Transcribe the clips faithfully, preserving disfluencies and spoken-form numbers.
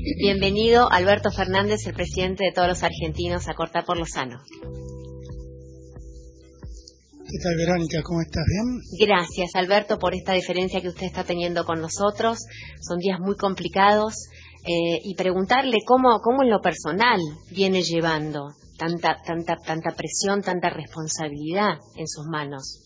Bienvenido, Alberto Fernández, el presidente de todos los argentinos, a Cortá por lo Sano. ¿Qué tal, Verónica? ¿Cómo estás? ¿Bien? Gracias, Alberto, por esta deferencia que usted está teniendo con nosotros. Son días muy complicados. Eh, y preguntarle cómo, cómo en lo personal viene llevando tanta, tanta, tanta presión, tanta responsabilidad en sus manos.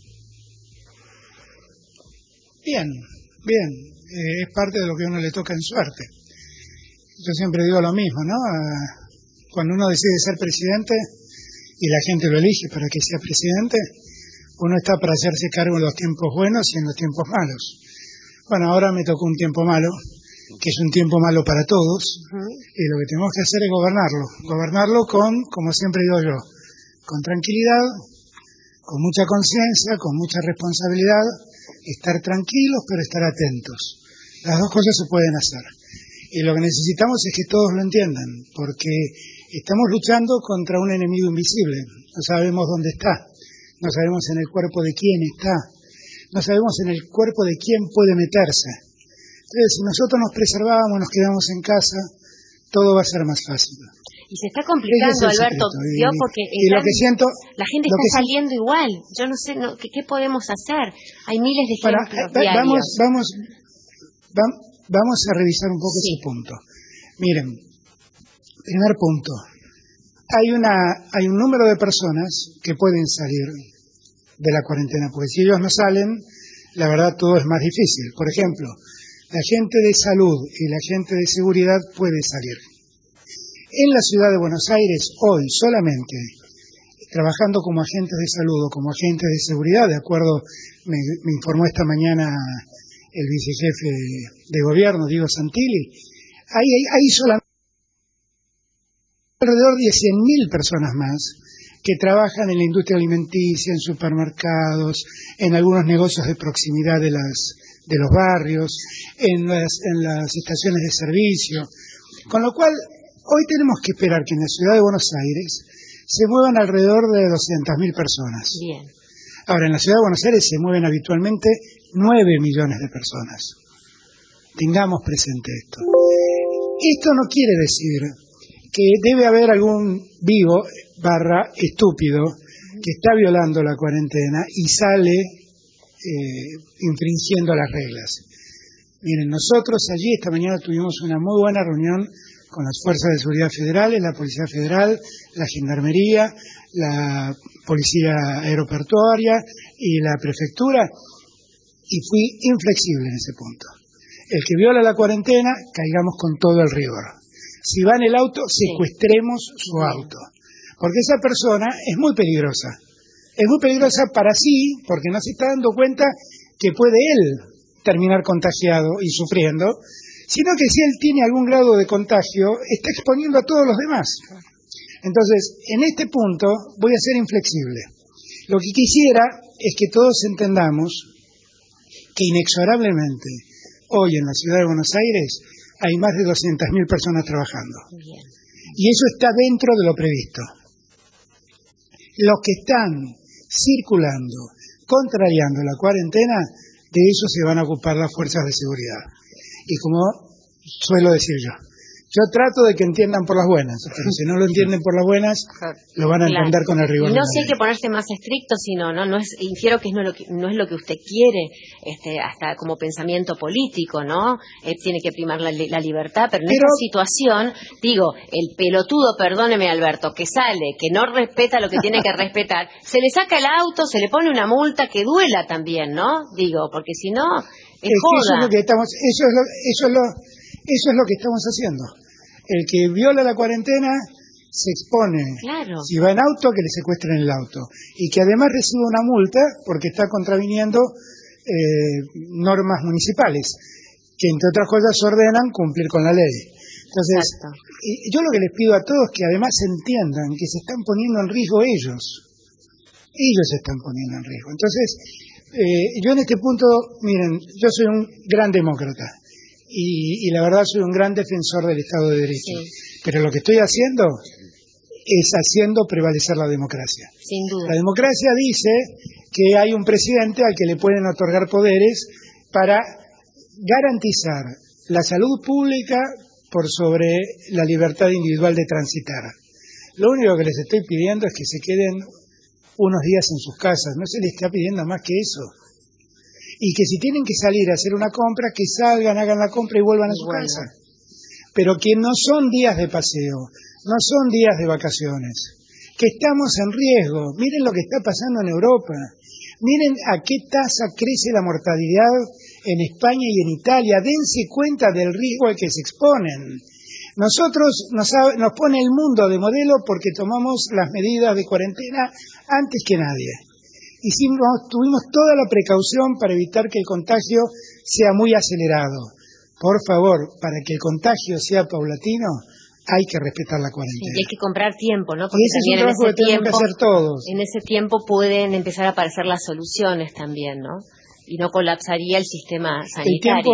Bien, bien. Eh, es parte de lo que a uno le toca en suerte. Yo siempre digo lo mismo, ¿no? Ah, cuando uno decide ser presidente y la gente lo elige para que sea presidente, uno está para hacerse cargo en los tiempos buenos y en los tiempos malos. Bueno, ahora me tocó un tiempo malo, que es un tiempo malo para todos, uh-huh. Y lo que tenemos que hacer es gobernarlo. Gobernarlo con, como siempre digo yo, con tranquilidad, con mucha conciencia, con mucha responsabilidad, estar tranquilos pero estar atentos. Las dos cosas se pueden hacer. Y lo que necesitamos es que todos lo entiendan, porque estamos luchando contra un enemigo invisible. No sabemos dónde está, no sabemos en el cuerpo de quién está, no sabemos en el cuerpo de quién puede meterse. Entonces, si nosotros nos preservamos, nos quedamos en casa, todo va a ser más fácil. Y se está complicando, Alberto, ¿vio? Porque y lo que siento, la gente está saliendo igual. Yo no sé, no, ¿qué, ¿qué podemos hacer? Hay miles de ejemplos bueno, diarios. Vamos, vamos, vamos, vamos a revisar un poco sí. ese punto. Miren, primer punto. Hay una, hay un número de personas que pueden salir de la cuarentena, porque si ellos no salen, la verdad todo es más difícil. Por ejemplo, la gente de salud y la gente de seguridad puede salir. En la ciudad de Buenos Aires, hoy solamente, trabajando como agentes de salud o como agentes de seguridad, de acuerdo, me, me informó esta mañana el vicejefe de gobierno, Diego Santilli, hay, hay, hay solamente alrededor de cien mil personas más que trabajan en la industria alimenticia, en supermercados, en algunos negocios de proximidad de las de los barrios, en las, en las estaciones de servicio, con lo cual hoy tenemos que esperar que en la ciudad de Buenos Aires se muevan alrededor de doscientas mil personas. Bien. Ahora, en la ciudad de Buenos Aires se mueven habitualmente nueve millones de personas. Tengamos presente esto. Esto no quiere decir que debe haber algún vivo barra estúpido que está violando la cuarentena y sale eh, infringiendo las reglas. Miren, nosotros allí esta mañana tuvimos una muy buena reunión con las fuerzas de seguridad federales, la Policía Federal, la Gendarmería, la Policía Aeroportuaria y la Prefectura, y fui inflexible en ese punto. El que viola la cuarentena, caigamos con todo el rigor. Si va en el auto, secuestremos su auto. Porque esa persona es muy peligrosa. Es muy peligrosa para sí, porque no se está dando cuenta que puede él terminar contagiado y sufriendo, sino que si él tiene algún grado de contagio, está exponiendo a todos los demás. Entonces, en este punto voy a ser inflexible. Lo que quisiera es que todos entendamos que inexorablemente hoy en la ciudad de Buenos Aires hay más de doscientas mil personas trabajando. Bien. Y eso está dentro de lo previsto. Los que están circulando, contrariando la cuarentena, de eso se van a ocupar las fuerzas de seguridad. Y como suelo decir yo, yo trato de que entiendan por las buenas, pero si no lo entienden por las buenas, lo van a entender claro. Con el rigor. Y no sé si hay que ponerse más estricto, sino no, no es, infiero que no, lo que no es lo que usted quiere, este, hasta como pensamiento político, ¿no? Eh, tiene que primar la, la libertad, pero en pero, esta situación, digo, el pelotudo, perdóneme Alberto, que sale, que no respeta lo que tiene que respetar, se le saca el auto, se le pone una multa que duela también, ¿no? Digo, porque si no, es, es joda. Eso es lo que estamos, eso es lo, eso es lo, eso es lo que estamos haciendo. El que viola la cuarentena se expone, claro. Si va en auto, que le secuestren el auto. Y que además reciba una multa porque está contraviniendo eh, normas municipales, que entre otras cosas ordenan cumplir con la ley. Entonces, y yo lo que les pido a todos es que además entiendan que se están poniendo en riesgo ellos. Ellos se están poniendo en riesgo. Entonces, eh, yo en este punto, miren, yo soy un gran demócrata. Y, y la verdad soy un gran defensor del Estado de Derecho. Sí. Pero lo que estoy haciendo es haciendo prevalecer la democracia. Sin duda. La democracia dice que hay un presidente al que le pueden otorgar poderes para garantizar la salud pública, por sobre la libertad individual de transitar. Lo único que les estoy pidiendo es que se queden unos días en sus casas, no se les está pidiendo más que eso. Y que si tienen que salir a hacer una compra, que salgan, hagan la compra y vuelvan a su bueno. casa. Pero que no son días de paseo, no son días de vacaciones, que estamos en riesgo. Miren lo que está pasando en Europa, miren a qué tasa crece la mortalidad en España y en Italia, dense cuenta del riesgo al que se exponen. Nosotros nos, nos pone el mundo de modelo porque tomamos las medidas de cuarentena antes que nadie. Hicimos, tuvimos toda la precaución para evitar que el contagio sea muy acelerado. Por favor, para que el contagio sea paulatino, hay que respetar la cuarentena. Sí, y hay que comprar tiempo, ¿no? Porque y ese también es un trabajo en ese que tenemos tiempo, que hacer todos. En ese tiempo pueden empezar a aparecer las soluciones también, ¿no? Y no colapsaría el sistema sanitario. El tiempo,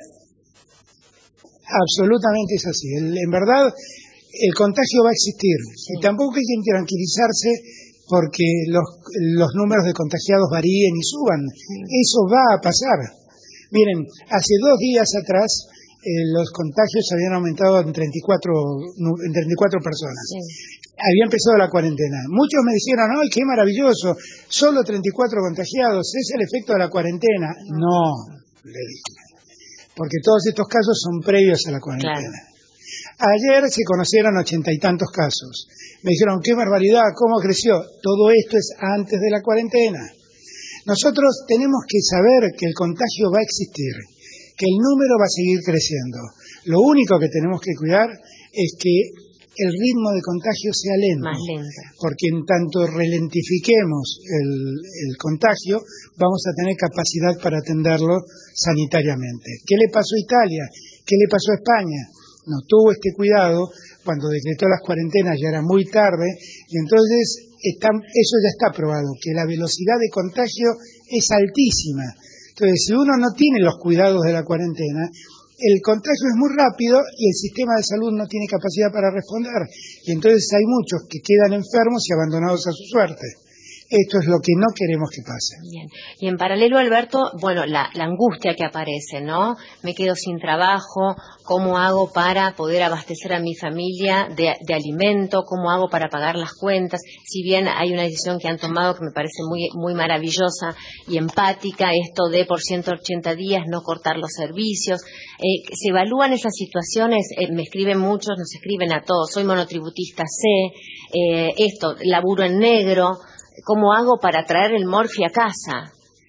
absolutamente es así. El, en verdad, el contagio va a existir. Sí. Y tampoco hay que tranquilizarse porque los, los números de contagiados varíen y suban. Sí. Eso va a pasar. Miren, hace dos días atrás eh, los contagios habían aumentado en treinta y cuatro, en treinta y cuatro personas. Sí. Había empezado la cuarentena. Muchos me dijeron, ¡ay, qué maravilloso! Solo treinta y cuatro contagiados, ¿es el efecto de la cuarentena? No, le dije, porque todos estos casos son previos a la cuarentena. Claro. Ayer se conocieron ochenta y tantos casos. Me dijeron, ¡qué barbaridad! ¿Cómo creció? Todo esto es antes de la cuarentena. Nosotros tenemos que saber que el contagio va a existir, que el número va a seguir creciendo. Lo único que tenemos que cuidar es que el ritmo de contagio sea lento, más lento, porque en tanto ralentifiquemos el, el contagio, vamos a tener capacidad para atenderlo sanitariamente. ¿Qué le pasó a Italia? ¿Qué le pasó a España? No tuvo este cuidado, cuando decretó las cuarentenas ya era muy tarde, y entonces está, eso ya está probado, que la velocidad de contagio es altísima. Entonces, si uno no tiene los cuidados de la cuarentena, el contagio es muy rápido y el sistema de salud no tiene capacidad para responder. Y entonces hay muchos que quedan enfermos y abandonados a su suerte. Esto es lo que no queremos que pase. Bien. Y en paralelo, Alberto, bueno, la, la angustia que aparece, ¿no? Me quedo sin trabajo, ¿cómo hago para poder abastecer a mi familia de, de alimento? ¿Cómo hago para pagar las cuentas? Si bien hay una decisión que han tomado que me parece muy, muy maravillosa y empática, esto de por ciento ochenta días no cortar los servicios. Eh, ¿Se evalúan esas situaciones? Eh, me escriben muchos, nos escriben a todos. Soy monotributista, sé, eh, esto, laburo en negro. ¿Cómo hago para traer el morfi a casa?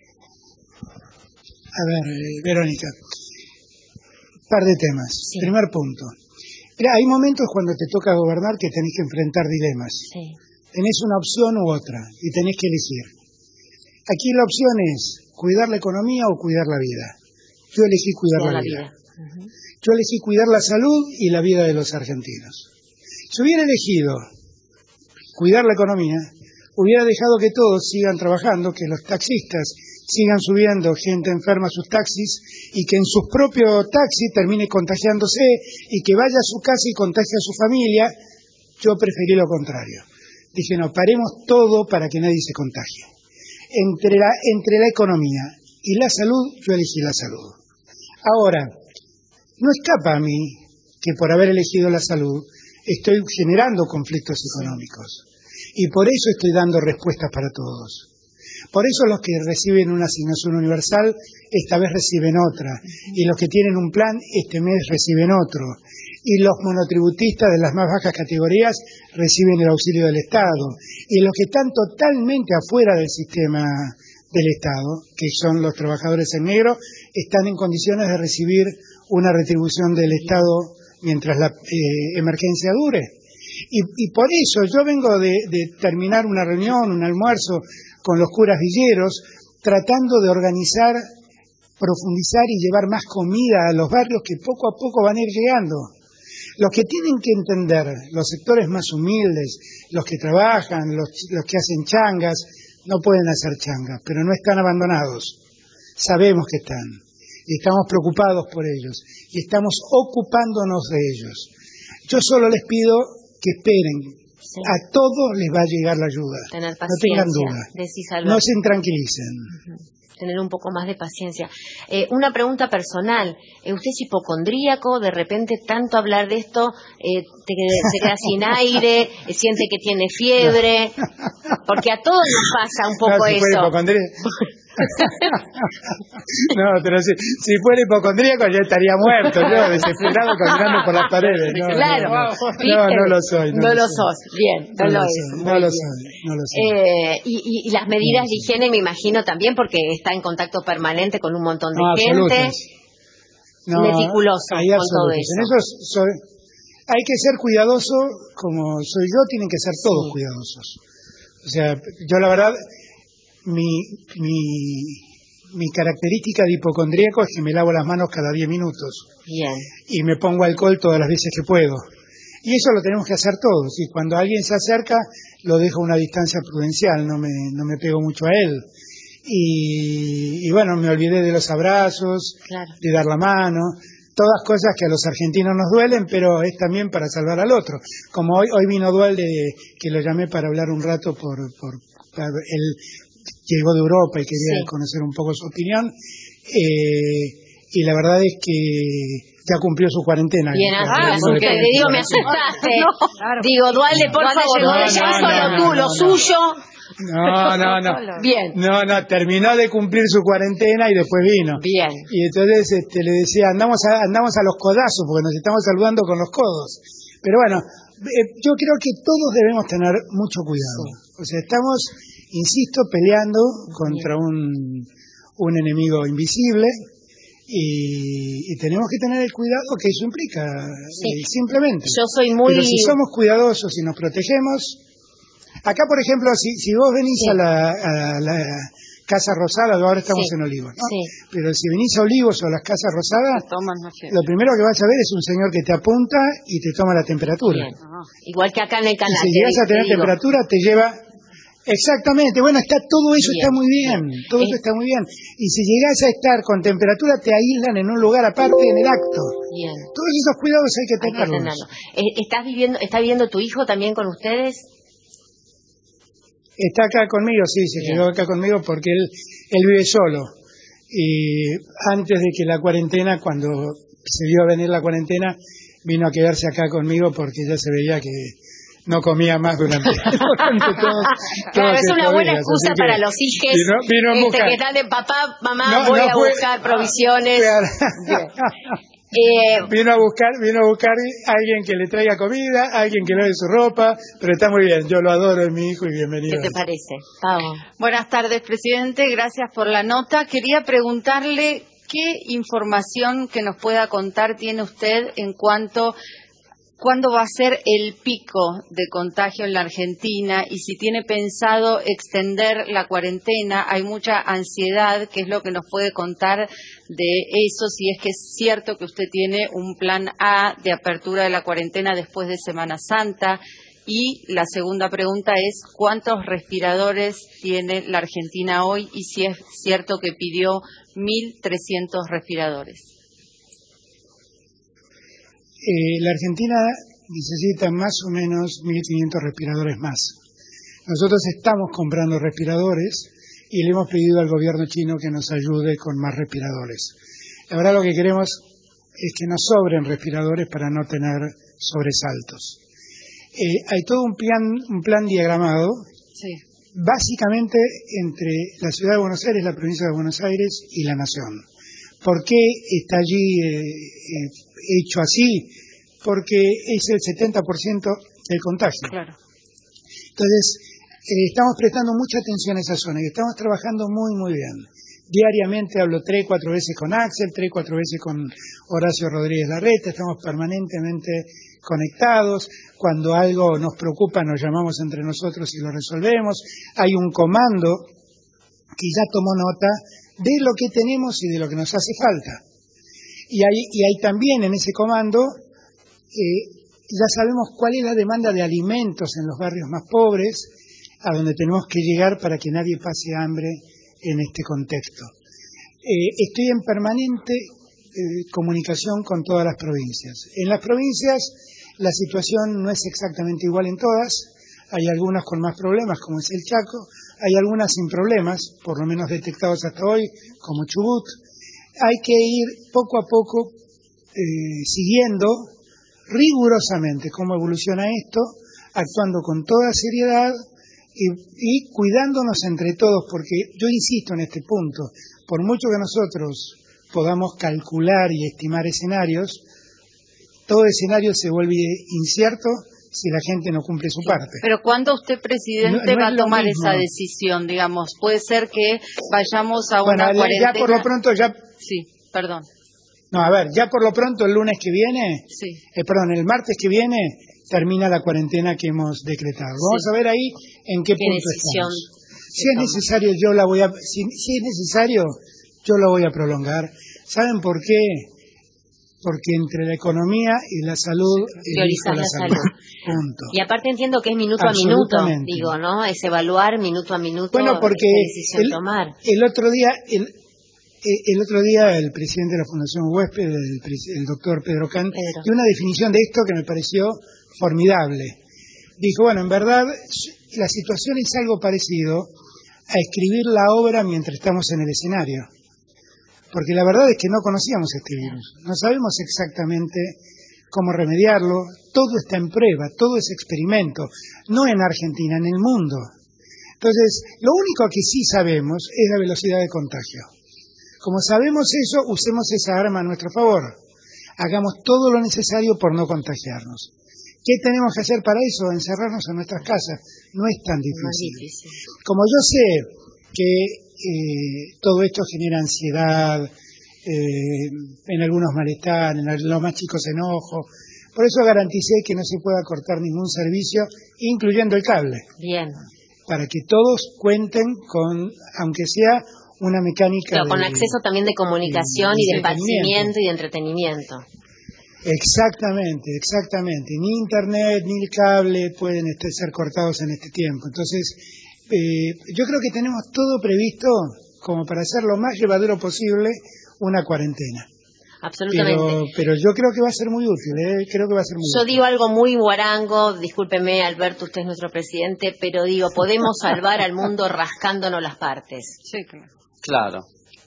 A ver, eh, Verónica, un par de temas. Sí. Primer punto. Mira, hay momentos cuando te toca gobernar que tenés que enfrentar dilemas. Sí. Tenés una opción u otra y tenés que elegir. Aquí la opción es cuidar la economía o cuidar la vida. Yo elegí cuidar la, la vida. vida. Uh-huh. Yo elegí cuidar la salud y la vida de los argentinos. Si hubiera elegido cuidar la economía, hubiera dejado que todos sigan trabajando, que los taxistas sigan subiendo gente enferma a sus taxis y que en sus propios taxis termine contagiándose y que vaya a su casa y contagie a su familia. Yo preferí lo contrario. Dije, no, paremos todo para que nadie se contagie. Entre la, entre la economía y la salud, yo elegí la salud. Ahora, no escapa a mí que por haber elegido la salud estoy generando conflictos económicos. Y por eso estoy dando respuestas para todos. Por eso los que reciben una asignación universal, esta vez reciben otra. Y los que tienen un plan, este mes reciben otro. Y los monotributistas de las más bajas categorías reciben el auxilio del Estado. Y los que están totalmente afuera del sistema del Estado, que son los trabajadores en negro, están en condiciones de recibir una retribución del Estado mientras la eh, emergencia dure. Y, y por eso yo vengo de, de terminar una reunión, un almuerzo con los curas villeros, tratando de organizar, profundizar y llevar más comida a los barrios que poco a poco van a ir llegando. Los que tienen que entender, los sectores más humildes, los que trabajan, los, los que hacen changas, no pueden hacer changas, pero no están abandonados. Sabemos que están y estamos preocupados por ellos y estamos ocupándonos de ellos. Yo solo les pido que esperen, Sí. A todos les va a llegar la ayuda. Tener paciencia, no tengan duda. decís, no se tranquilicen. Uh-huh. Tener un poco más de paciencia. Eh, una pregunta personal. Eh, ¿Usted es hipocondríaco? De repente, tanto hablar de esto, eh, te, se queda sin aire, eh, siente que tiene fiebre. Porque a todos nos pasa un poco no, si eso. No, pero si, si fuera hipocondríaco yo estaría muerto, yo desesperado caminando por las paredes. No, claro, no, no, no, no lo soy. No, no lo lo soy. sos, bien, no, no lo, lo es. Soy, no lo soy, no lo soy. Eh, y, y, y las medidas no, de higiene me imagino también porque está en contacto permanente con un montón de no, gente. No, meticuloso hay con todo eso. En eso soy, hay que ser cuidadoso, como soy yo, tienen que ser todos sí. cuidadosos. O sea, yo la verdad, mi, mi, mi característica de hipocondríaco es que me lavo las manos cada diez minutos. Bien. Y me pongo alcohol todas las veces que puedo. Y eso lo tenemos que hacer todos. Y cuando alguien se acerca, lo dejo a una distancia prudencial, no me, no me pego mucho a él. Y, y bueno, me olvidé de los abrazos, claro. de dar la mano, todas cosas que a los argentinos nos duelen, pero es también para salvar al otro. Como hoy hoy vino Dualde, que lo llamé para hablar un rato, por, por, por él llegó de Europa y quería sí. conocer un poco su opinión, eh, y la verdad es que ya cumplió su cuarentena. Bien, ah, porque te digo, me asustaste. No, claro. Digo, Dualde, por ¿Cuándo favor, llegó no, ella? no, solo no, tú, no, lo no, suyo... No, no, no. Bien. No, no, terminó de cumplir su cuarentena y después vino. Bien. Y entonces este, le decía, andamos a, andamos a los codazos porque nos estamos saludando con los codos. Pero bueno, eh, yo creo que todos debemos tener mucho cuidado. Sí. O sea, estamos, insisto, peleando contra un, un enemigo invisible y, y tenemos que tener el cuidado que eso implica, sí. eh, simplemente. Yo soy muy... Pero si somos cuidadosos y nos protegemos... Acá, por ejemplo, si, si vos venís sí. a, la, a la Casa Rosada, ahora estamos sí. en Olivos, ¿no? Sí. Pero si venís a Olivos o a las Casas Rosadas, toman, no sé. lo primero que vas a ver es un señor que te apunta y te toma la temperatura. Igual que acá en el canal. Y si llegas a tener te temperatura, te lleva... Exactamente, bueno, está todo eso bien. Está muy bien, todo eh. eso está muy bien. Y si llegás a estar con temperatura, te aíslan en un lugar aparte en el acto. Bien. Todos esos cuidados hay que tenerlos. Hay que tenerlo. Eh, ¿Estás viviendo, ¿Está viviendo tu hijo también con ustedes? Está acá conmigo, sí, se Bien. quedó acá conmigo porque él, él vive solo. Y antes de que la cuarentena, cuando se vio a venir la cuarentena, vino a quedarse acá conmigo porque ya se veía que no comía más durante, durante todos, Claro, todos es una buena días, excusa que para los hijos vino, vino a este, que están de papá, mamá, no, voy no a fue, buscar provisiones. Claro. Eh, vino a buscar vino a buscar a alguien que le traiga comida, alguien que lave su ropa, pero está muy bien, yo lo adoro, es mi hijo y bienvenido. ¿Qué te parece? Pau. Buenas tardes, presidente, gracias por la nota. Quería preguntarle qué información que nos pueda contar tiene usted en cuanto cuándo va a ser el pico de contagio en la Argentina y si tiene pensado extender la cuarentena. Hay mucha ansiedad, ¿qué es lo que nos puede contar de eso? Si es que es cierto que usted tiene un plan A de apertura de la cuarentena después de Semana Santa. Y la segunda pregunta es, ¿cuántos respiradores tiene la Argentina hoy? Y si es cierto que pidió mil trescientos respiradores. Eh, la Argentina necesita más o menos mil quinientos respiradores más. Nosotros estamos comprando respiradores y le hemos pedido al gobierno chino que nos ayude con más respiradores. La verdad lo que queremos es que nos sobren respiradores para no tener sobresaltos. Eh, hay todo un plan, un plan diagramado, sí. básicamente entre la ciudad de Buenos Aires, la provincia de Buenos Aires y la nación. ¿Por qué está allí eh, eh, hecho así? Porque es el setenta por ciento del contagio. Claro. Entonces, eh, estamos prestando mucha atención a esa zona y estamos trabajando muy, muy bien. Diariamente hablo tres, cuatro veces con Axel, tres, cuatro veces con Horacio Rodríguez Larreta, estamos permanentemente conectados. Cuando algo nos preocupa nos llamamos entre nosotros y lo resolvemos. Hay un comando que ya tomó nota de lo que tenemos y de lo que nos hace falta. Y hay, y hay también en ese comando, eh, ya sabemos cuál es la demanda de alimentos en los barrios más pobres, a donde tenemos que llegar para que nadie pase hambre en este contexto. Eh, estoy en permanente eh, comunicación con todas las provincias. En las provincias La situación no es exactamente igual en todas. Hay algunas con más problemas, como es el Chaco. Hay algunas sin problemas, por lo menos detectados hasta hoy, como Chubut. Hay que ir poco a poco eh, siguiendo rigurosamente cómo evoluciona esto, actuando con toda seriedad y, y cuidándonos entre todos, porque yo insisto en este punto, por mucho que nosotros podamos calcular y estimar escenarios, todo escenario se vuelve incierto si la gente no cumple su parte. Pero ¿cuándo usted, presidente, no, no va a tomar esa decisión? Digamos, puede ser que vayamos a bueno, una cuarentena... ya por lo pronto ya... Sí, perdón. No, a ver, ya por lo pronto el lunes que viene, sí. eh, perdón, el martes que viene termina la cuarentena que hemos decretado. Vamos sí. a ver ahí en qué, ¿Qué punto estamos. Si es necesario, yo la voy a... Si, si es necesario, yo la voy a prolongar. ¿Saben por qué? Porque entre la economía y la salud priorizar la, la salud. salud. Punto. Y aparte entiendo que es minuto a minuto, digo, ¿no? Es evaluar minuto a minuto bueno, porque qué decisión el, tomar. El otro día, el, el otro día el presidente de la Fundación Huésped, el, el doctor Pedro Can, dio una definición de esto que me pareció formidable. Dijo, bueno, en verdad la situación es algo parecido a escribir la obra mientras estamos en el escenario. Porque la verdad es que no conocíamos este virus, no sabemos exactamente cómo remediarlo, todo está en prueba, todo es experimento, no en Argentina, en el mundo. Entonces, lo único que sí sabemos es la velocidad de contagio. Como sabemos eso, usemos esa arma a nuestro favor, hagamos todo lo necesario por no contagiarnos. ¿Qué tenemos que hacer para eso? Encerrarnos en nuestras casas, no es tan difícil. No es difícil. Como yo sé que Eh, todo esto genera ansiedad, eh, en algunos malestar, en los más chicos enojo. Por eso garanticé que no se pueda cortar ningún servicio, incluyendo el cable. Bien. Para que todos cuenten con, aunque sea una mecánica. Pero con de, acceso también de comunicación de, de y de esparcimiento y de entretenimiento. Exactamente, exactamente. Ni internet ni el cable pueden este, ser cortados en este tiempo. Entonces, Eh, yo creo que tenemos todo previsto como para hacer lo más llevadero posible una cuarentena. Absolutamente. Pero, pero yo creo que va a ser muy útil, ¿eh? Creo que va a ser muy yo útil. digo algo muy guarango, discúlpeme Alberto, usted es nuestro presidente, pero digo, podemos salvar al mundo rascándonos las partes. Sí, claro. Claro.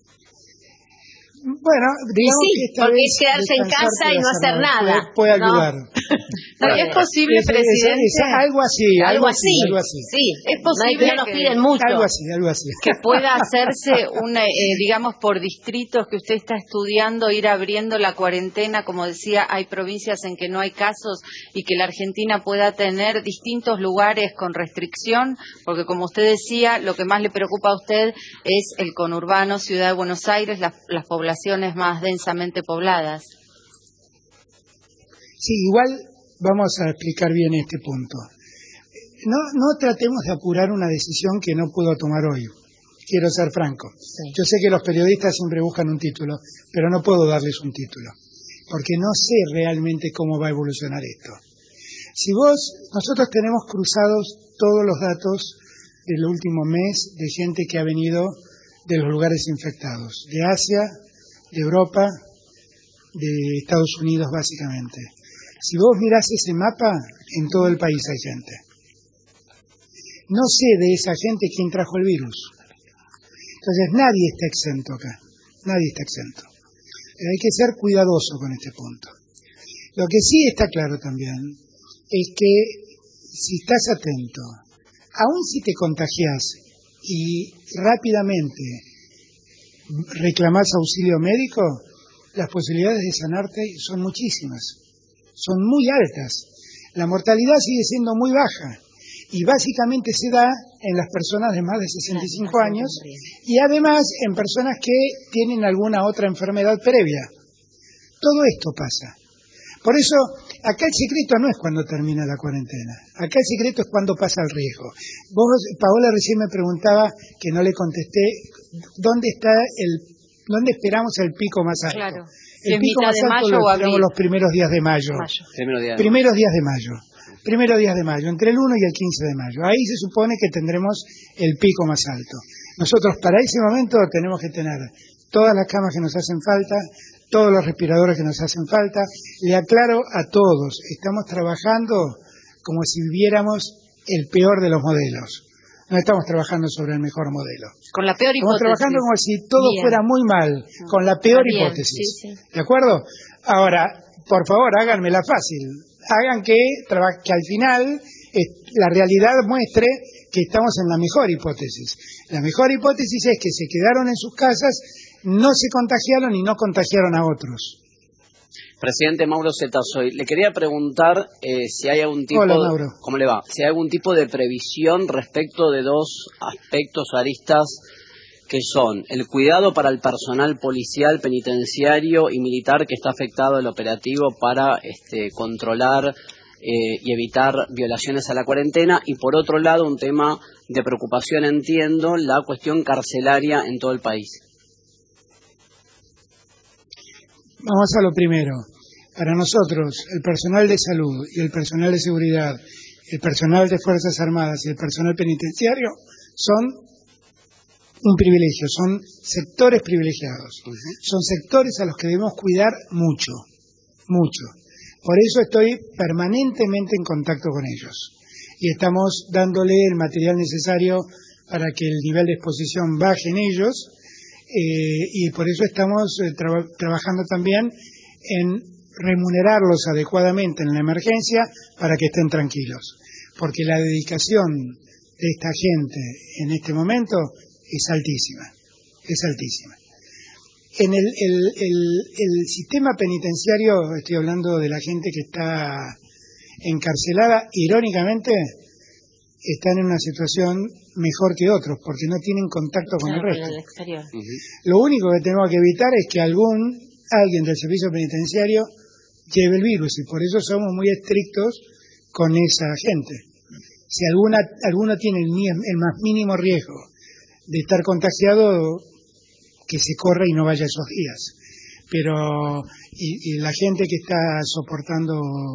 Bueno, digamos sí, que esta porque vez es quedarse en casa y no hacer nada. Puede, puede ayudar. ¿No? No, ¿es posible, es, presidente? Es, es, algo así, algo, algo así, así, algo así. Sí, es posible no, no nos que, piden mucho. Algo así, algo así. Que pueda hacerse, una, eh, digamos, por distritos que usted está estudiando, ir abriendo la cuarentena, como decía, hay provincias en que no hay casos y que la Argentina pueda tener distintos lugares con restricción, porque como usted decía, lo que más le preocupa a usted es el conurbano, Ciudad de Buenos Aires, las, las poblaciones más densamente pobladas. Sí, igual vamos a explicar bien este punto. No, no tratemos de apurar una decisión que no puedo tomar hoy. Quiero ser franco. Sí. Yo sé que los periodistas siempre buscan un título, pero no puedo darles un título, porque no sé realmente cómo va a evolucionar esto. Si vos, nosotros tenemos cruzados todos los datos del último mes de gente que ha venido de los lugares infectados, de Asia, de Europa, de Estados Unidos básicamente. Si vos mirás ese mapa, en todo el país hay gente. No sé de esa gente quién trajo el virus. Entonces nadie está exento acá, nadie está exento. Pero hay que ser cuidadoso con este punto. Lo que sí está claro también es que si estás atento, aun si te contagiás y rápidamente reclamás auxilio médico, las posibilidades de sanarte son muchísimas, son muy altas. La mortalidad sigue siendo muy baja y básicamente se da en las personas de más de sesenta y cinco años y además en personas que tienen alguna otra enfermedad previa. Todo esto pasa. Por eso, acá el secreto no es cuando termina la cuarentena, acá el secreto es cuando pasa el riesgo. Vos, Paola, recién me preguntaba, que no le contesté, ¿dónde está el, dónde esperamos el pico más alto? Claro. El si pico más de alto mayo lo o esperamos abril. los primeros días de mayo. mayo. Primeros días. Primeros días de mayo. Primeros días de mayo, entre el uno y el quince de mayo. Ahí se supone que tendremos el pico más alto. Nosotros para ese momento tenemos que tener todas las camas que nos hacen falta, todos los respiradores que nos hacen falta. Le aclaro a todos, estamos trabajando como si viviéramos el peor de los modelos. No estamos trabajando sobre el mejor modelo. Con la peor estamos hipótesis. Estamos trabajando como si todo bien. fuera muy mal, con la peor bien, hipótesis. Sí, sí. ¿De acuerdo? Ahora, por favor, háganmela fácil. Hagan que, que al final eh, la realidad muestre que estamos en la mejor hipótesis. La mejor hipótesis es que se quedaron en sus casas, no se contagiaron y no contagiaron a otros. Presidente Mauro Zetasoy, le quería preguntar eh, si hay algún tipo, Hola, Mauro. ¿cómo le va? Si hay algún tipo de previsión respecto de dos aspectos aristas que son el cuidado para el personal policial, penitenciario y militar que está afectado al operativo para este, controlar eh, y evitar violaciones a la cuarentena, y por otro lado un tema de preocupación, entiendo, la cuestión carcelaria en todo el país. Vamos a lo primero. Para nosotros, el personal de salud y el personal de seguridad, el personal de Fuerzas Armadas y el personal penitenciario son un privilegio, son sectores privilegiados. Uh-huh. Son sectores a los que debemos cuidar mucho, mucho. Por eso estoy permanentemente en contacto con ellos. Y estamos dándole el material necesario para que el nivel de exposición baje en ellos. Eh, y por eso estamos eh, tra- trabajando también en remunerarlos adecuadamente en la emergencia para que estén tranquilos, porque la dedicación de esta gente en este momento es altísima, es altísima. En el, el, el, el sistema penitenciario, estoy hablando de la gente que está encarcelada, irónicamente están en una situación mejor que otros, porque no tienen contacto con claro, el resto. En el exterior. Uh-huh. Lo único que tenemos que evitar es que algún alguien del servicio penitenciario lleve el virus, y por eso somos muy estrictos con esa gente. Si alguna, alguno tiene el, el más mínimo riesgo de estar contagiado, que se corra y no vaya esos días. Pero y, y la gente que está soportando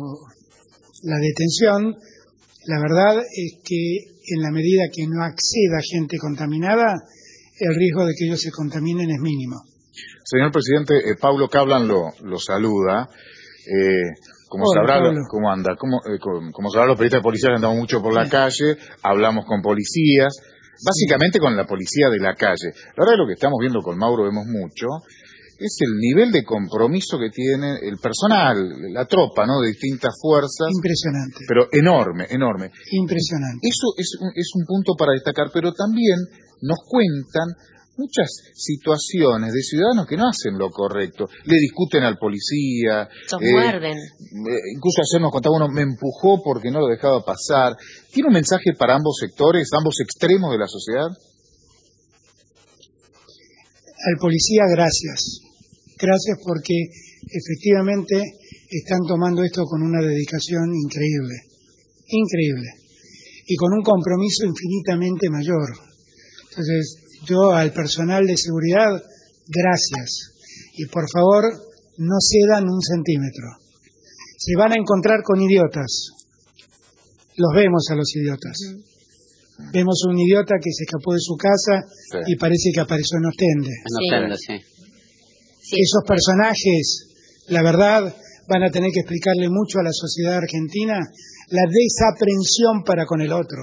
la detención, la verdad es que en la medida que no acceda gente contaminada, el riesgo de que ellos se contaminen es mínimo. Señor presidente, eh, Pablo Caplan lo, lo saluda. Eh, como Hola, sabrá, Pablo. ¿cómo anda? Como, eh, como, como sabrá, los periodistas policiales andamos mucho por la calle, hablamos con policías, básicamente con la policía de la calle. La verdad, lo que estamos viendo con Mauro, vemos mucho, es el nivel de compromiso que tiene el personal, la tropa, ¿no?, de distintas fuerzas. Impresionante. Pero enorme, enorme. Impresionante. Eso es un, es un punto para destacar, pero también nos cuentan muchas situaciones de ciudadanos que no hacen lo correcto, le discuten al policía, Los eh, muerden. Eh, incluso ayer nos contaba uno, me empujó porque no lo dejaba pasar. ¿Tiene un mensaje para ambos sectores, ambos extremos de la sociedad? Al policía, gracias. Gracias porque efectivamente están tomando esto con una dedicación increíble, increíble, y con un compromiso infinitamente mayor. Entonces, yo al personal de seguridad, gracias. Y por favor, no cedan un centímetro. Se van a encontrar con idiotas. Los vemos a los idiotas. Uh-huh. Vemos un idiota que se escapó de su casa sí. y parece que apareció en Ostende. En Ostende, sí. Sí. Esos personajes, la verdad, van a tener que explicarle mucho a la sociedad argentina la desaprensión para con el otro.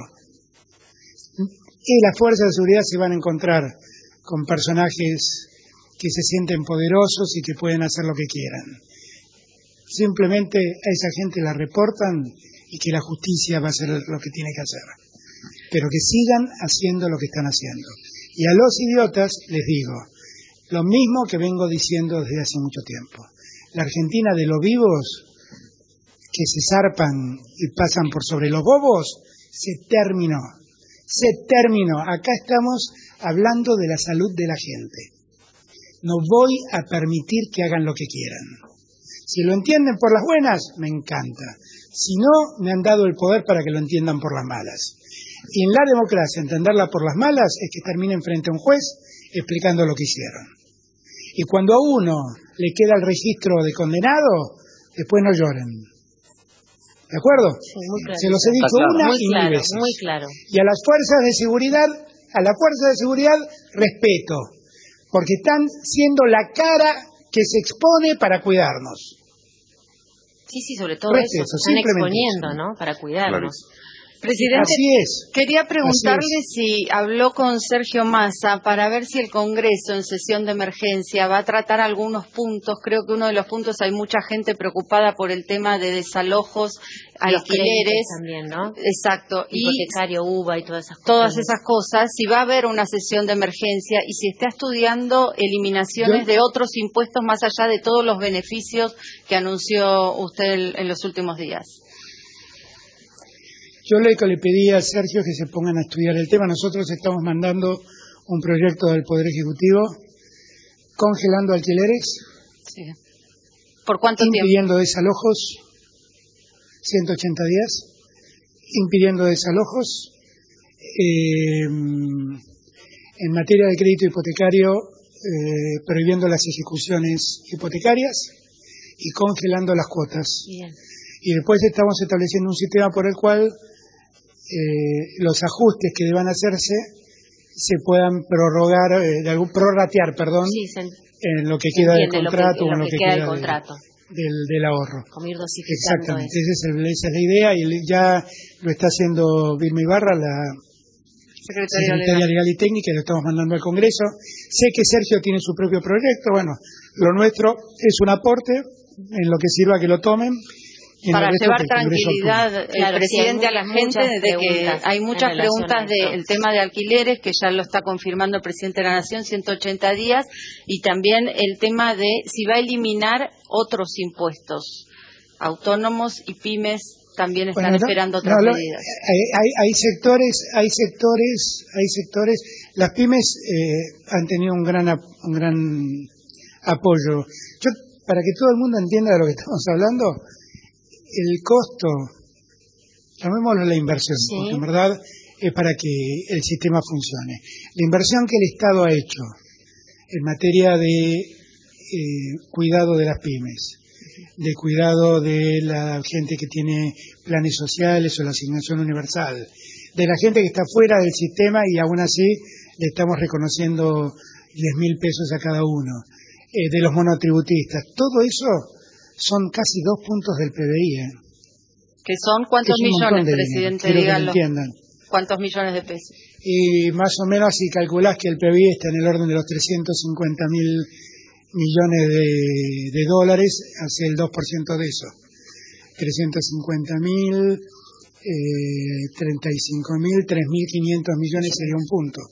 Y las fuerzas de seguridad se van a encontrar con personajes que se sienten poderosos y que pueden hacer lo que quieran. Simplemente a esa gente la reportan y que la justicia va a hacer lo que tiene que hacer. Pero que sigan haciendo lo que están haciendo. Y a los idiotas les digo, lo mismo que vengo diciendo desde hace mucho tiempo. La Argentina de los vivos, que se zarpan y pasan por sobre los bobos, se terminó. Se terminó. Acá estamos hablando de la salud de la gente. No voy a permitir que hagan lo que quieran. Si lo entienden por las buenas, me encanta. Si no, me han dado el poder para que lo entiendan por las malas. Y en la democracia, entenderla por las malas es que terminen frente a un juez explicando lo que hicieron. Y cuando a uno le queda el registro de condenado, después no lloren. ¿De acuerdo? Sí, muy claro. Se los he dicho claro. una muy y claro, mil veces. Muy claro. Y a las fuerzas de seguridad, a la fuerza de seguridad, respeto. Porque están siendo la cara que se expone para cuidarnos. Sí, sí, sobre todo Reste eso, eso, se están exponiendo, eso. ¿no? Para cuidarnos. Claro. Presidente, así es. Quería preguntarle es. si habló con Sergio Massa para ver si el Congreso en sesión de emergencia va a tratar algunos puntos. Creo que uno de los puntos, hay mucha gente preocupada por el tema de desalojos, Los alquileres. también, ¿no? Exacto. Y Y hipotecario, uva y todas esas cosas. todas esas cosas, si va a haber una sesión de emergencia y si está estudiando eliminaciones Yo, de otros impuestos más allá de todos los beneficios que anunció usted en los últimos días. yo le, le pedí a Sergio que se pongan a estudiar el tema. Nosotros estamos mandando un proyecto del Poder Ejecutivo congelando alquileres, Sí. ¿Por cuánto impidiendo tiempo? desalojos, ciento ochenta días, impidiendo desalojos, eh, en materia de crédito hipotecario, eh, prohibiendo las ejecuciones hipotecarias y congelando las cuotas. Bien. Y después estamos estableciendo un sistema por el cual eh, los ajustes que deban hacerse se puedan prorrogar, eh, de algún, prorratear, perdón, Sí, se, en lo que queda del contrato lo que, o en lo lo que, que queda queda del contrato. de, del, del ahorro. Como ir dosificando. Exactamente, esa es, el, esa es la idea y ya lo está haciendo Vilma Ibarra, la Secretaria Secretaria Legal. Legal y Técnica, y lo estamos mandando al Congreso. Sé que Sergio tiene su propio proyecto, bueno, lo nuestro es un aporte en lo que sirva que lo tomen. Para llevar tranquilidad, el claro, presidente, sí, a la gente de que hay muchas preguntas del tema de alquileres, que ya lo está confirmando el presidente de la Nación, ciento ochenta días, y también el tema de si va a eliminar otros impuestos. Autónomos y pymes también están bueno, no, esperando otras no, lo, medidas. Hay, hay, hay sectores, hay sectores, hay sectores. Las pymes eh, han tenido un gran, un gran apoyo. Yo, para que todo el mundo entienda de lo que estamos hablando, el costo, llamémoslo la inversión, sí, porque en verdad es para que el sistema funcione. La inversión que el Estado ha hecho en materia de eh, cuidado de las pymes, de cuidado de la gente que tiene planes sociales o la asignación universal, de la gente que está fuera del sistema y aún así le estamos reconociendo diez mil pesos a cada uno, eh, de los monotributistas, todo eso son casi dos puntos del P B I. ¿eh? ¿Que son cuántos millones, presidente? Dígalo. ¿Cuántos millones de pesos? Y más o menos, si calculás que el P B I está en el orden de los trescientos cincuenta mil millones de, de dólares, hace el dos por ciento de eso. trescientos cincuenta mil, eh, treinta y cinco mil, tres mil quinientos millones sería un punto.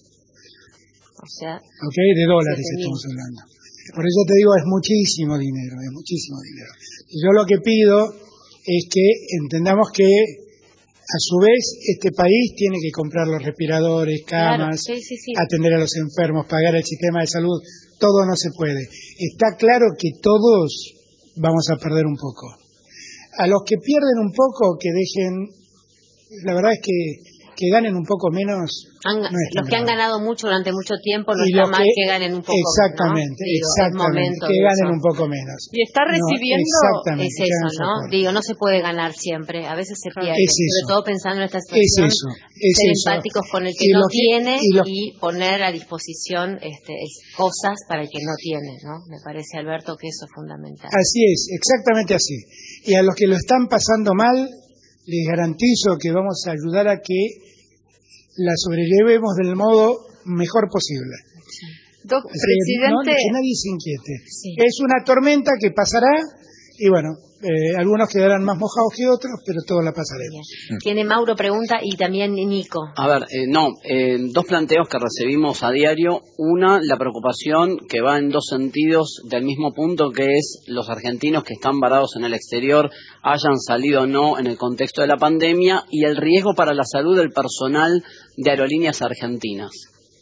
O sea, ¿ok? De dólares estamos hablando. Por eso te digo, es muchísimo dinero, es muchísimo dinero. Yo lo que pido es que entendamos que, a su vez, este país tiene que comprar los respiradores, camas, claro, sí, sí, sí. atender a los enfermos, pagar el sistema de salud, todo no se puede. Está claro que todos vamos a perder un poco. A los que pierden un poco, que dejen, la verdad es que que ganen un poco menos. Han, no es los que grave. han ganado mucho durante mucho tiempo no y está mal que, que ganen un poco exactamente, menos, ¿no? Digo, exactamente, que ganen eso. un poco menos. Y está recibiendo, no, es eso, ¿no? Digo, no se puede ganar siempre, a veces se pierde, sobre todo pensando en esta situación, es eso, es ser eso. empáticos con el que y no que, tiene y, lo, y poner a disposición este, cosas para el que no tiene, ¿no? Me parece, Alberto, que eso es fundamental. Así es, exactamente así. Y a los que lo están pasando mal, les garantizo que vamos a ayudar a que la sobrellevemos del modo mejor posible. Sí. Doc, Así, presidente, no, que nadie se inquiete. Sí. Es una tormenta que pasará y bueno, eh, algunos quedarán más mojados que otros, pero todos la pasaremos. Bien. Tiene Mauro pregunta y también Nico. A ver, eh, no, eh, dos planteos que recibimos a diario. Una, la preocupación que va en dos sentidos del mismo punto, que es los argentinos que están varados en el exterior, hayan salido o no en el contexto de la pandemia, y el riesgo para la salud del personal de aerolíneas argentinas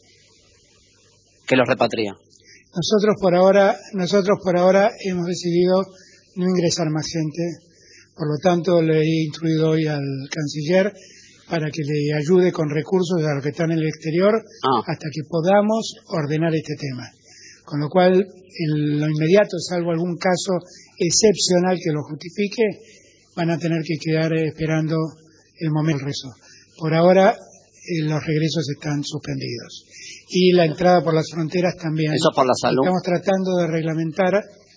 que los repatria. Nosotros por ahora, nosotros por ahora hemos decidido no ingresar más gente, por lo tanto le he instruido hoy al canciller para que le ayude con recursos a los que están en el exterior ah. hasta que podamos ordenar este tema. Con lo cual, en lo inmediato, salvo algún caso excepcional que lo justifique, van a tener que quedar esperando el momento del regreso. Por ahora, eh, los regresos están suspendidos. Y la entrada por las fronteras también. Eso por la salud. Estamos tratando de reglamentar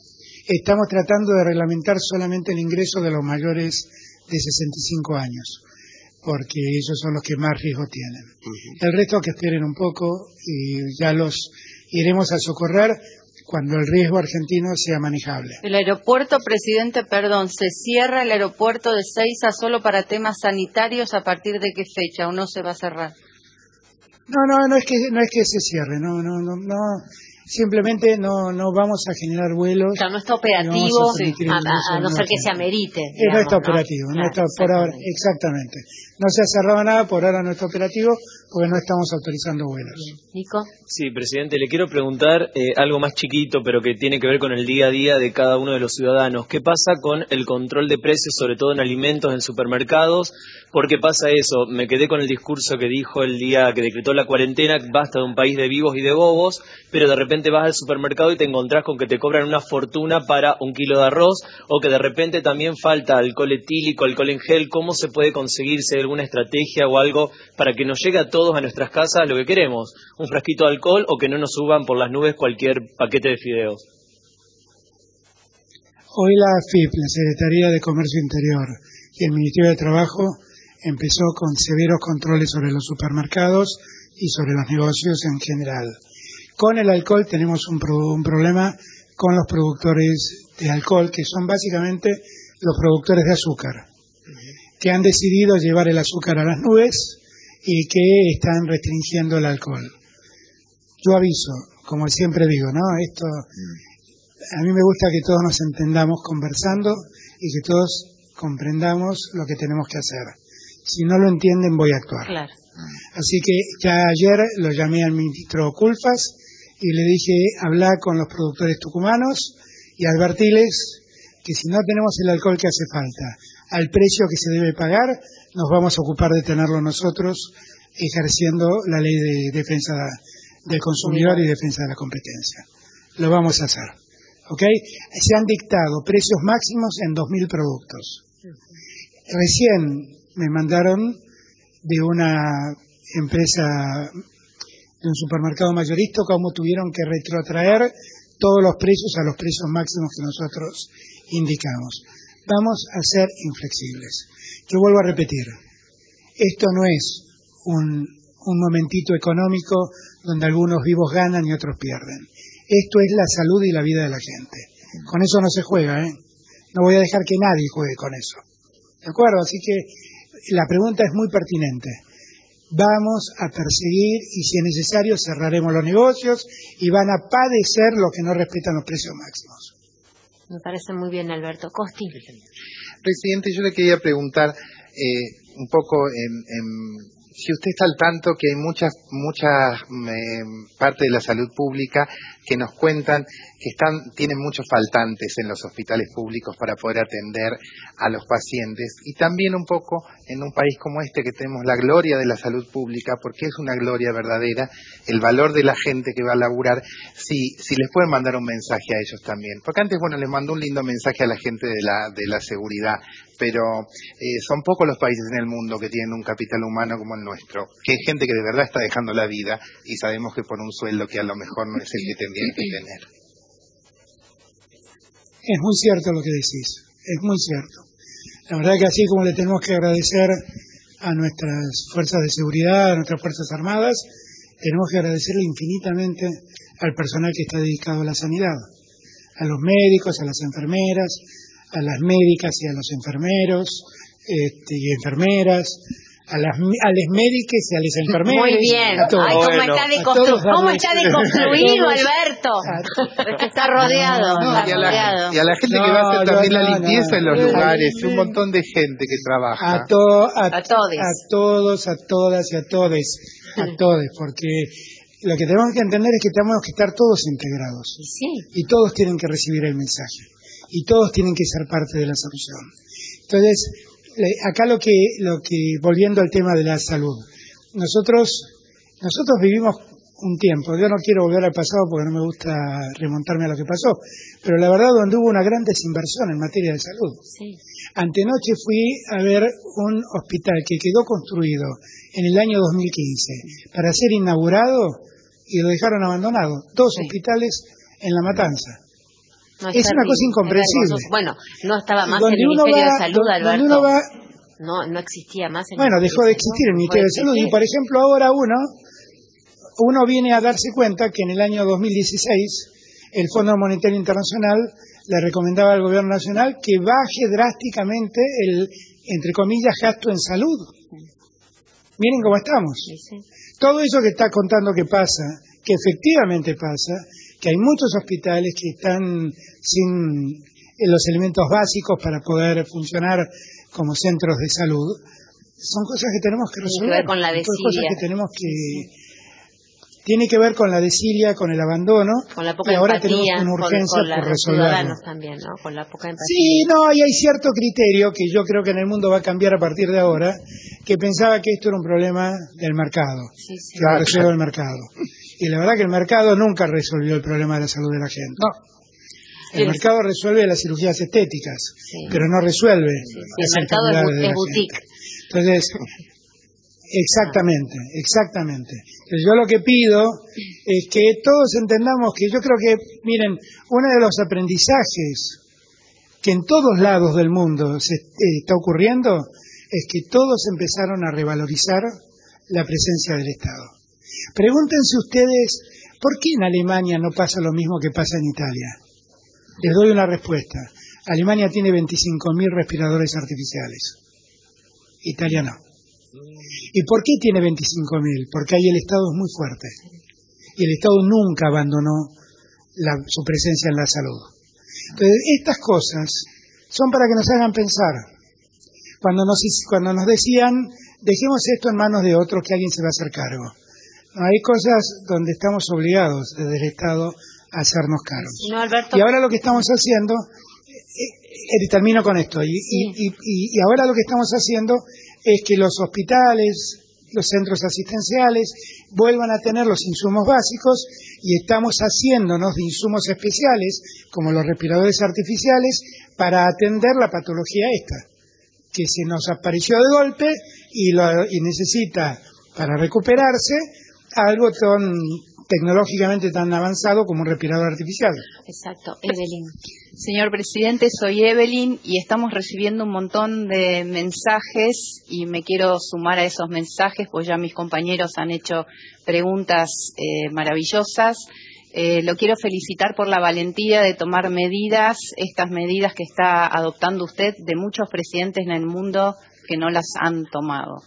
estamos tratando de reglamentar solamente el ingreso de los mayores de sesenta y cinco años, porque ellos son los que más riesgo tienen. Uh-huh. El resto que esperen un poco y ya los iremos a socorrer cuando el riesgo argentino sea manejable. El aeropuerto, presidente, perdón, ¿se cierra el aeropuerto de Seiza solo para temas sanitarios? ¿A partir de qué fecha o no se va a cerrar? No, no, no es que no es que se cierre, no, no, no, no. Simplemente no no vamos a generar vuelos. Claro, no está operativo, no sí, a, a, a no ser que se amerite. Digamos, no está operativo, ¿no? No claro, está por ahora, exactamente. No se ha cerrado nada, por ahora no está operativo, porque no estamos autorizando vuelos. ¿Nico? Sí, presidente, le quiero preguntar eh, algo más chiquito, pero que tiene que ver con el día a día de cada uno de los ciudadanos. ¿Qué pasa con el control de precios, sobre todo en alimentos, en supermercados? ¿Por qué pasa eso? Me quedé con el discurso que dijo el día que decretó la cuarentena, basta de un país de vivos y de bobos, pero de repente vas al supermercado y te encontrás con que te cobran una fortuna para un kilo de arroz, o que de repente también falta alcohol etílico, alcohol en gel. ¿Cómo se puede conseguir, si hay alguna estrategia o algo para que nos llegue a todos a nuestras casas lo que queremos? Un frasquito de alcohol, o que no nos suban por las nubes cualquier paquete de fideos. Hoy la A F I P, la Secretaría de Comercio Interior y el Ministerio de Trabajo empezó con severos controles sobre los supermercados y sobre los negocios en general. Con el alcohol tenemos un, pro, un problema con los productores de alcohol, que son básicamente los productores de azúcar, que han decidido llevar el azúcar a las nubes y que están restringiendo el alcohol. Yo aviso, como siempre digo, ¿no? Esto, a mí me gusta que todos nos entendamos conversando y que todos comprendamos lo que tenemos que hacer. Si no lo entienden, voy a actuar. Claro. Así que ya ayer lo llamé al ministro Culfas y le dije, habla con los productores tucumanos y advertiles que si no tenemos el alcohol que hace falta al precio que se debe pagar, nos vamos a ocupar de tenerlo nosotros, ejerciendo la ley de defensa del consumidor y defensa de la competencia. Lo vamos a hacer. ¿Ok? Se han dictado precios máximos en dos mil productos. Recién me mandaron de una empresa, de un supermercado mayorista, cómo tuvieron que retrotraer todos los precios a los precios máximos que nosotros indicamos. Vamos a ser inflexibles. Yo vuelvo a repetir, esto no es un, un momentito económico donde algunos vivos ganan y otros pierden. Esto es la salud y la vida de la gente. Con eso no se juega, ¿eh? No voy a dejar que nadie juegue con eso. ¿De acuerdo? Así que la pregunta es muy pertinente. Vamos a perseguir y si es necesario cerraremos los negocios y van a padecer los que no respetan los precios máximos. Me parece muy bien, Alberto. Costi. Presidente, yo le quería preguntar eh, un poco en, en, si usted está al tanto que hay muchas muchas eh, partes de la salud pública que nos cuentan que están tienen muchos faltantes en los hospitales públicos para poder atender a los pacientes, y también un poco en un país como este que tenemos la gloria de la salud pública, porque es una gloria verdadera, el valor de la gente que va a laburar, si si les pueden mandar un mensaje a ellos también, porque antes, bueno, les mandó un lindo mensaje a la gente de la de la seguridad, pero eh, son pocos los países en el mundo que tienen un capital humano como el nuestro, que es gente que de verdad está dejando la vida, y sabemos que por un sueldo que a lo mejor no es el que tendrían que tener. Es muy cierto lo que decís, es muy cierto. La verdad que así como le tenemos que agradecer a nuestras fuerzas de seguridad, a nuestras fuerzas armadas, tenemos que agradecerle infinitamente al personal que está dedicado a la sanidad, a los médicos, a las enfermeras, a las médicas y a los enfermeros este, y enfermeras, a las a les médicas y a les enfermeros. Muy bien. Ay, cómo bueno. está deconstruido, cómo está deconstruido, Alberto. A, está rodeado. No, está y, a la, rodeado. y a la gente no, que va a hacer no, también no, la limpieza no, en los no, lugares, sí. Un montón de gente que trabaja. A, to, a, a, todos. a todos, a todas y a todes, a todos, porque lo que tenemos que entender es que tenemos que estar todos integrados. Sí. Y todos tienen que recibir el mensaje. Y todos tienen que ser parte de la solución. Entonces, acá lo que, lo que, volviendo al tema de la salud, nosotros, nosotros vivimos un tiempo, yo no quiero volver al pasado porque no me gusta remontarme a lo que pasó, pero la verdad donde hubo una gran desinversión en materia de salud. Sí. Antenoche fui a ver un hospital que quedó construido en el año dos mil quince para ser inaugurado y lo dejaron abandonado, dos sí. hospitales en La Matanza. No, es, es terrible, una cosa incomprensible. Bueno, no estaba más donde el Ministerio va, de Salud, donde Alberto. Uno va, no, no existía más el Bueno, dejó de existir el Ministerio de Salud. Y, por ejemplo, ahora uno, uno viene a darse cuenta que en el año dos mil dieciséis el Fondo Monetario Internacional le recomendaba al Gobierno Nacional que baje drásticamente el, entre comillas, gasto en salud. Miren cómo estamos. Sí, sí. Todo eso que está contando que pasa, que efectivamente pasa, que hay muchos hospitales que están sin los elementos básicos para poder funcionar como centros de salud, son cosas que tenemos que resolver. Tiene que ver con la son desidia. cosas que tenemos que... Tiene que ver con la desidia, con el abandono, con la poca y ahora empatía, tenemos una urgencia con, con por los resolverlo. ciudadanos también, ¿no? Con la poca empatía. Sí, no, y hay cierto criterio que yo creo que en el mundo va a cambiar a partir de ahora, que pensaba que esto era un problema del mercado, sí, sí. que lo resuelve el mercado. Y la verdad que el mercado nunca resolvió el problema de la salud de la gente. No. El mercado resuelve las cirugías estéticas, sí. pero no resuelve sí, sí. las el mercado enfermedades es, de la es boutique. gente. Entonces, exactamente, exactamente. Entonces, yo lo que pido es que todos entendamos que yo creo que, miren, uno de los aprendizajes que en todos lados del mundo se eh, está ocurriendo es que todos empezaron a revalorizar la presencia del Estado. Pregúntense ustedes, ¿por qué en Alemania no pasa lo mismo que pasa en Italia? Les doy una respuesta. Alemania tiene veinticinco mil respiradores artificiales. Italia no. ¿Y por qué tiene veinticinco mil? Porque ahí el Estado es muy fuerte. Y el Estado nunca abandonó la, su presencia en la salud. Entonces, estas cosas son para que nos hagan pensar. Cuando nos, cuando nos decían, dejemos esto en manos de otros, que alguien se va a hacer cargo. No, hay cosas donde estamos obligados desde el Estado a hacernos cargos. No, Alberto, y ahora lo que estamos haciendo, eh, eh, termino con esto, y, sí. y, y, y ahora lo que estamos haciendo es que los hospitales, los centros asistenciales, vuelvan a tener los insumos básicos, y estamos haciéndonos de insumos especiales, como los respiradores artificiales, para atender la patología esta, que se nos apareció de golpe y, lo, y necesita, para recuperarse, algo tan tecnológicamente tan avanzado como un respirador artificial. Exacto. Evelyn. Señor presidente, soy Evelyn y estamos recibiendo un montón de mensajes y me quiero sumar a esos mensajes, pues ya mis compañeros han hecho preguntas eh, maravillosas. Eh, lo quiero felicitar por la valentía de tomar medidas, estas medidas que está adoptando usted, de muchos presidentes en el mundo que no las han tomado.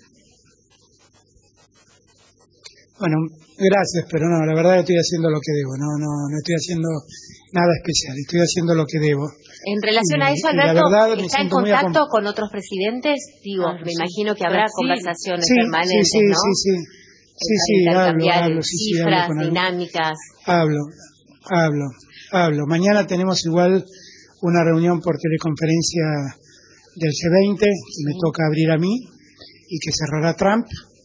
Bueno, gracias, pero no, la verdad estoy haciendo lo que debo, no, no, no estoy haciendo nada especial, estoy haciendo lo que debo. En relación y, a eso, Alberto, verdad, ¿está en contacto con otros presidentes? Digo, ah, me sí. imagino que habrá sí. conversaciones sí, permanentes, sí, sí, ¿no? Sí, sí, sí, sí, hablo, hablo, sí, cifras, sí, hablo con dinámicas. Hablo, hablo, hablo. Mañana tenemos igual una reunión por teleconferencia del G veinte, que sí. me toca abrir a mí, y que cerrará Trump.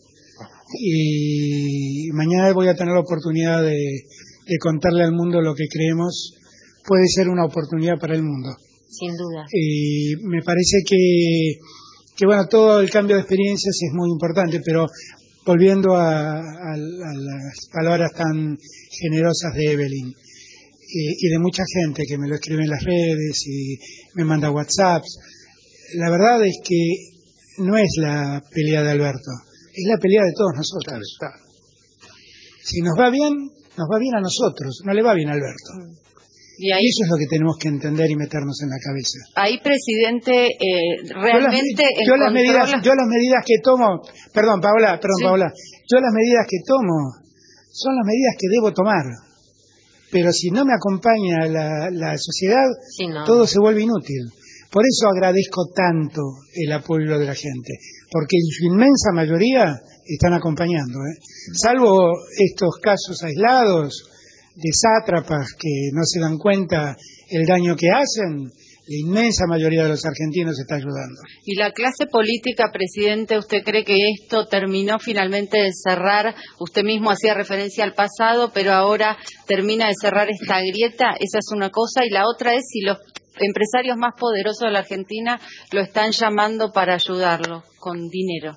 Y mañana voy a tener la oportunidad de, de contarle al mundo lo que creemos puede ser una oportunidad para el mundo. Sin duda. Y me parece que, que bueno, todo el cambio de experiencias es muy importante, pero volviendo a, a, a las palabras tan generosas de Evelyn eh, y de mucha gente que me lo escribe en las redes y me manda WhatsApps, la verdad es que no es la pelea de Alberto. Es la pelea de todos nosotros. Claro, claro. Si nos va bien, nos va bien a nosotros, no le va bien a Alberto. Y, ahí, y eso es lo que tenemos que entender y meternos en la cabeza. Ahí, presidente, eh, realmente... Yo las, yo, las medidas, yo las medidas que tomo... Perdón, Paola, perdón, sí. Paola. Yo las medidas que tomo son las medidas que debo tomar. Pero si no me acompaña la, la sociedad, sí, no. todo se vuelve inútil. Por eso agradezco tanto el apoyo de la gente, porque en su inmensa mayoría están acompañando, ¿eh? Salvo estos casos aislados de sátrapas que no se dan cuenta el daño que hacen, la inmensa mayoría de los argentinos está ayudando. ¿Y la clase política, presidente, usted cree que esto terminó finalmente de cerrar? Usted mismo hacía referencia al pasado, pero ahora termina de cerrar esta grieta. Esa es una cosa. Y la otra es si los empresarios más poderosos de la Argentina lo están llamando para ayudarlo con dinero.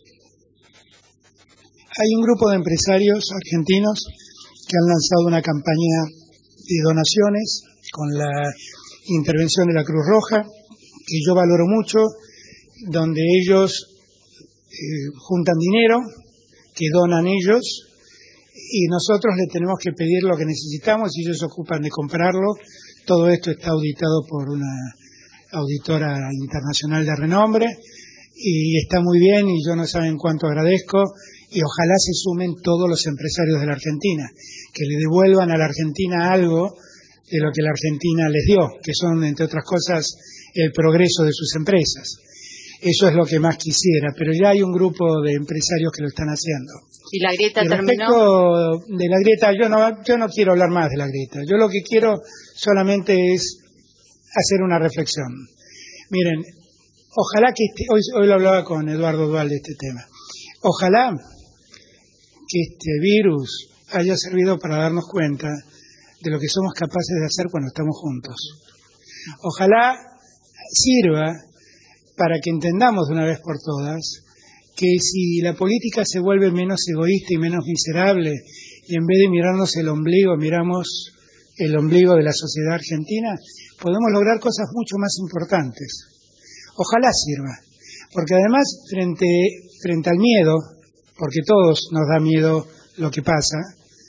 Hay un grupo de empresarios argentinos que han lanzado una campaña de donaciones con la intervención de la Cruz Roja, que yo valoro mucho, donde ellos eh, juntan dinero, que donan ellos, y nosotros le tenemos que pedir lo que necesitamos y ellos se ocupan de comprarlo. Todo esto está auditado por una auditora internacional de renombre y está muy bien, y yo no saben cuánto agradezco, y ojalá se sumen todos los empresarios de la Argentina, que le devuelvan a la Argentina algo de lo que la Argentina les dio, que son, entre otras cosas, el progreso de sus empresas. Eso es lo que más quisiera, pero ya hay un grupo de empresarios que lo están haciendo. ¿Y la grieta y terminó? Respecto de la grieta, yo no, yo no quiero hablar más de la grieta. Yo lo que quiero solamente es hacer una reflexión. Miren, ojalá que este, hoy, hoy lo hablaba con Eduardo Dual de este tema, ojalá que este virus haya servido para darnos cuenta de lo que somos capaces de hacer cuando estamos juntos. Ojalá sirva para que entendamos de una vez por todas que si la política se vuelve menos egoísta y menos miserable, y en vez de mirarnos el ombligo, miramos el ombligo de la sociedad argentina, podemos lograr cosas mucho más importantes. Ojalá sirva, porque además frente, frente al miedo, porque todos nos da miedo lo que pasa,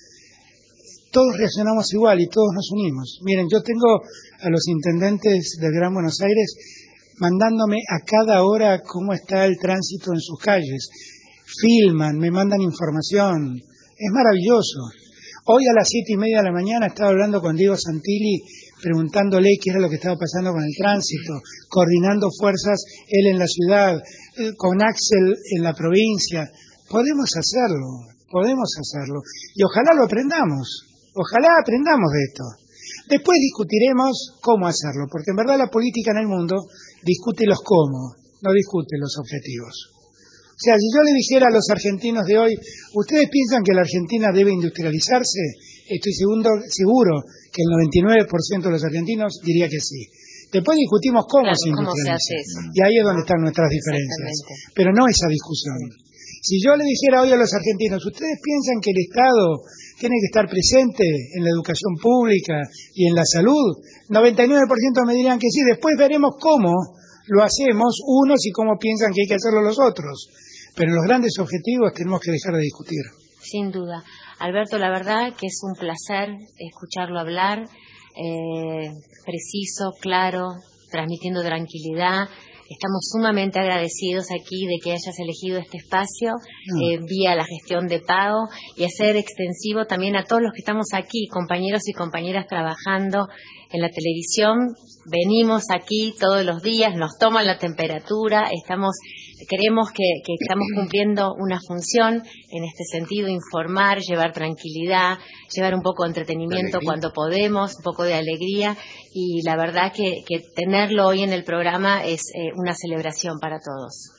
todos reaccionamos igual y todos nos unimos. Miren, yo tengo a los intendentes del Gran Buenos Aires mandándome a cada hora cómo está el tránsito en sus calles. Filman, me mandan información. Es maravilloso. Hoy a las siete y media de la mañana estaba hablando con Diego Santilli, preguntándole qué era lo que estaba pasando con el tránsito, coordinando fuerzas, él en la ciudad, con Axel en la provincia. Podemos hacerlo, podemos hacerlo. Y ojalá lo aprendamos, ojalá aprendamos de esto. Después discutiremos cómo hacerlo, porque en verdad la política en el mundo discute los cómo, no discute los objetivos. O sea, si yo le dijera a los argentinos de hoy, ¿ustedes piensan que la Argentina debe industrializarse? Estoy seguro, seguro que el noventa y nueve por ciento de los argentinos diría que sí. Después discutimos cómo claro, se industrializa. ¿cómo se hace eso? Y ahí es donde están nuestras diferencias. Pero no esa discusión. Si yo le dijera hoy a los argentinos, ¿ustedes piensan que el Estado tiene que estar presente en la educación pública y en la salud? noventa y nueve por ciento me dirían que sí. Después veremos cómo lo hacemos unos y cómo piensan que hay que hacerlo los otros. Pero en los grandes objetivos tenemos que dejar de discutir. Sin duda. Alberto, la verdad que es un placer escucharlo hablar, eh, preciso, claro, transmitiendo tranquilidad. Estamos sumamente agradecidos aquí de que hayas elegido este espacio no. eh, vía la gestión de pago y hacer extensivo también a todos los que estamos aquí, compañeros y compañeras trabajando en la televisión. Venimos aquí todos los días, nos toman la temperatura, estamos, creemos que, que estamos cumpliendo una función en este sentido, informar, llevar tranquilidad, llevar un poco de entretenimiento cuando podemos, un poco de alegría, y la verdad que, que tenerlo hoy en el programa es eh, una celebración para todos.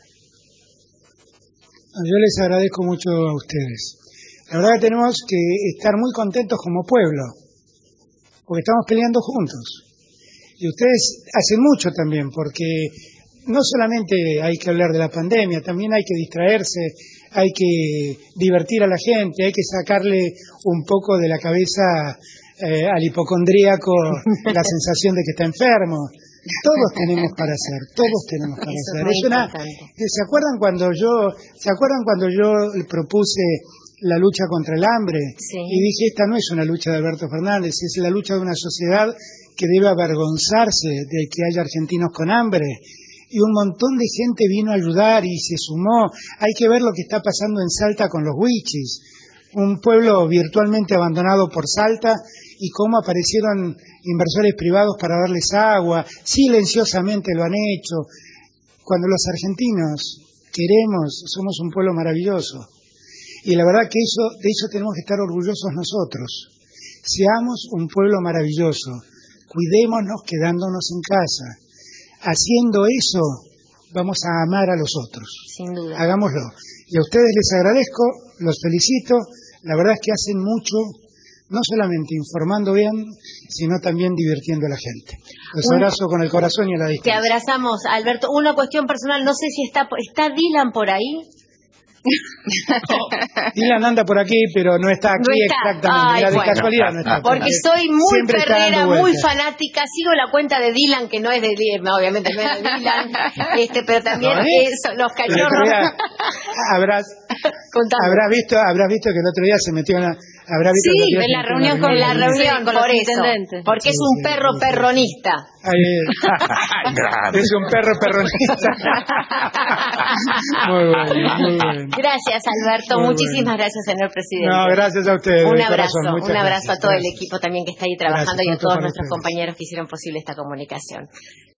Yo les agradezco mucho a ustedes. La verdad que tenemos que estar muy contentos como pueblo, porque estamos peleando juntos. Y ustedes hacen mucho también, porque no solamente hay que hablar de la pandemia, también hay que distraerse, hay que divertir a la gente, hay que sacarle un poco de la cabeza eh, al hipocondríaco la sensación de que está enfermo. Todos tenemos para hacer, todos tenemos para Eso hacer. Es es una, ¿Se acuerdan cuando yo, se acuerdan cuando yo propuse la lucha contra el hambre? Sí. Y dije, esta no es una lucha de Alberto Fernández, es la lucha de una sociedad que debe avergonzarse de que haya argentinos con hambre. Y un montón de gente vino a ayudar y se sumó. Hay que ver lo que está pasando en Salta con los huichis, un pueblo virtualmente abandonado por Salta, y cómo aparecieron inversores privados para darles agua, silenciosamente lo han hecho. Cuando los argentinos queremos, somos un pueblo maravilloso. Y la verdad que eso, de eso tenemos que estar orgullosos nosotros. Seamos un pueblo maravilloso, cuidémonos quedándonos en casa. Haciendo eso, vamos a amar a los otros. Sin duda. Hagámoslo. Y a ustedes les agradezco, los felicito. La verdad es que hacen mucho, no solamente informando bien, sino también divirtiendo a la gente. Los Un... abrazo con el corazón y a la distancia. Te abrazamos, Alberto. Una cuestión personal, no sé si está, ¿está Dylan por ahí? Dylan anda por aquí, pero no está aquí No está. exactamente. Ay, La de bueno. casualidad no está. Porque soy muy Siempre está dando perrera, muy vueltas. fanática. Sigo la cuenta de Dylan, que no es de Dylan, no, obviamente no es de Dylan, este, pero también ¿No es? es, los El otro cachorros. día habrás, Contame. habrás visto, habrás visto que el otro día se metió en la, habrás visto Sí, que el otro día en se la metió reunión en con En la Sí, reunión, con los por eso. intendentes. Porque es Sí, un sí, perro sí, sí. perronista. Ahí, Grande. es un perro perronista. Muy bueno, muy bueno. Gracias, Alberto. Muy Muchísimas bueno. gracias, señor presidente. No, gracias a ustedes. Un de abrazo, corazón, muchas un abrazo gracias. a todo el Gracias. equipo también que está ahí trabajando Gracias, y a otro todos para nuestros ustedes. compañeros que hicieron posible esta comunicación.